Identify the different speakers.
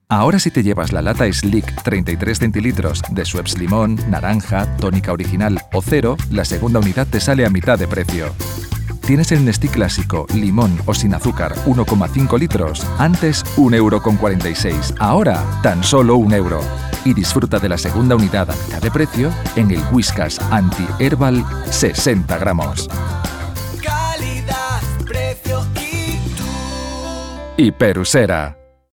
Speaker 1: Ahora si te llevas la lata Slick 33 centilitros de Schweppes limón, naranja, tónica original o cero, la segunda unidad te sale a mitad de precio. Tienes el Nestí clásico, limón o sin azúcar 1,5 litros, antes 1,46 €, ahora tan solo 1 €. Y disfruta de la segunda unidad a mitad de precio en el Whiskas Anti-Herbal 60 gramos.
Speaker 2: Calidad, precio y tú.
Speaker 1: Hiperusera.